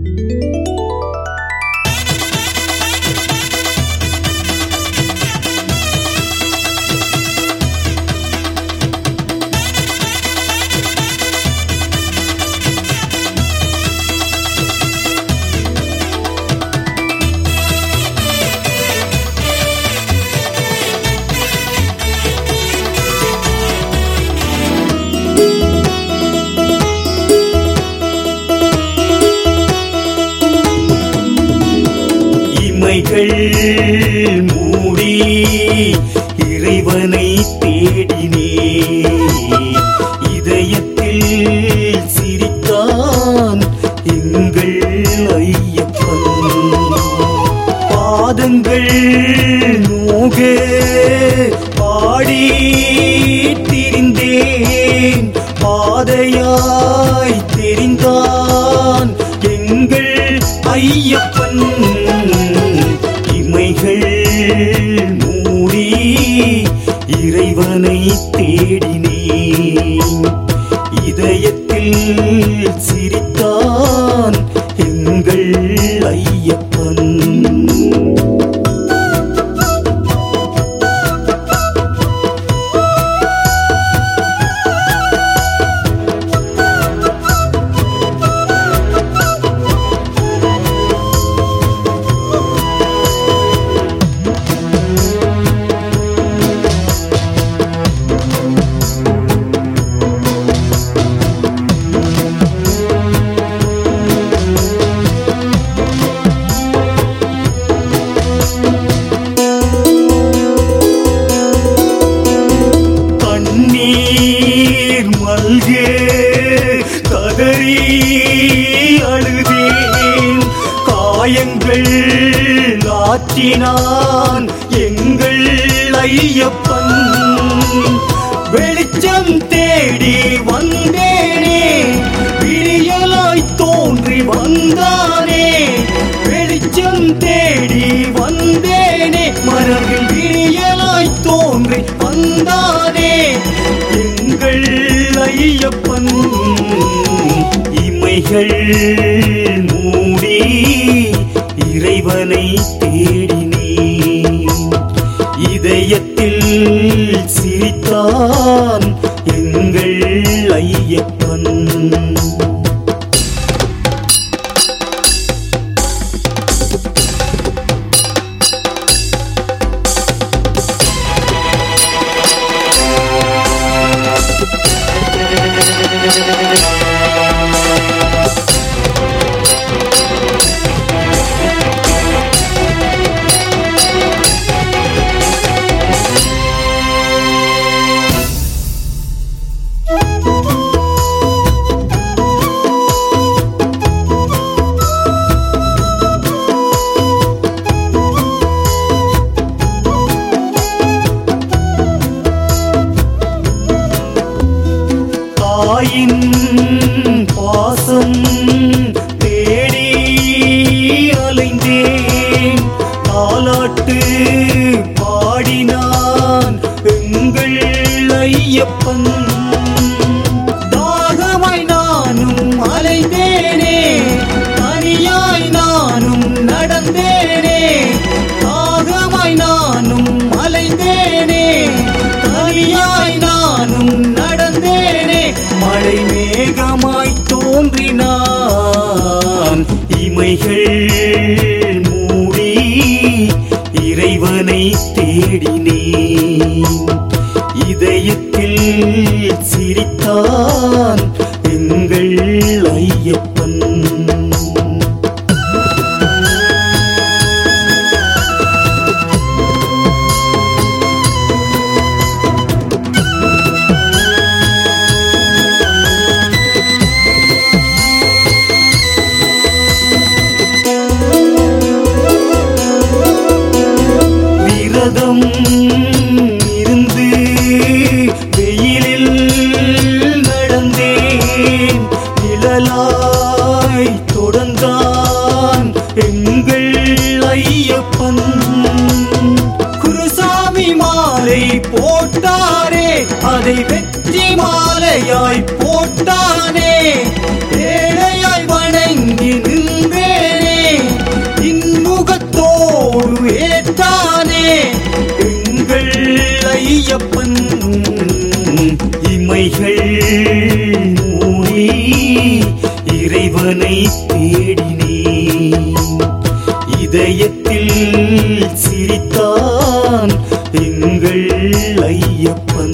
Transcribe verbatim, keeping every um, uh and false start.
மூடி இறைவனை தேடினே, இதயத்தில் சிரித்தான் எங்கள் ஐயப்பன். பாதங்கள் நோக பாடி திரிந்தேன், பாதையாய் தெரிந்தான் எங்கள் ஐயப்பன். மூடி இறைவனை தேடினேன், இதயத்தில் சிரித்தான் எங்கள் ஐயப்பன். கதறி அழுதேன், காயங்கள் ஆற்றினான் எங்கள் ஐயப்பன். வெளிச்சம் தேடி வந்தேனே, விடியலாய் தோன்றி வந்தானே. வெளிச்சம் தேடி வந்தேனே, மரபில் விடியலாய் தோன்றி வந்தானே எங்கள் ஐயப்பன். இமைகள் மூடி இறைவனை தேடினேன், இதயத்தில் சிரித்தான் எங்கள் ஐயப்பன். தாயின் பாசம் தேடி அலைந்தேன், தாலாட்டு பாடினான் எங்கள் ஐயப்பன். தாகமாய் நானும் அலைந்தேனே, தனியாய் நானும் நடந்தேனே. தாகமாய் நானும் அலைந்தேனே, தனியாய் நானும் நடந்தேனே. மழை மேகமாய் தோன்றினான், இமைகள் மூடி இறைவனை தேடினேன், இதயத்தில் சிரித்தான் எங்கள் ஐயப்பன். விரதம் இருந்து வெயிலில் நடந்தேன், நிழலாய் தொடர்ந்தான் எங்கள் ஐயப்பன். குருசாமி மாலை போட்டாரே, அதை வெற்றி மாலையாய் போட்டானே. ஏழையாய் வணங்கி நின்றே ஐயப்பன் இமைகள் மூடி இறைவனை தேடினேன் இதயத்தில் சிரித்தான் எங்கள் ஐயப்பன்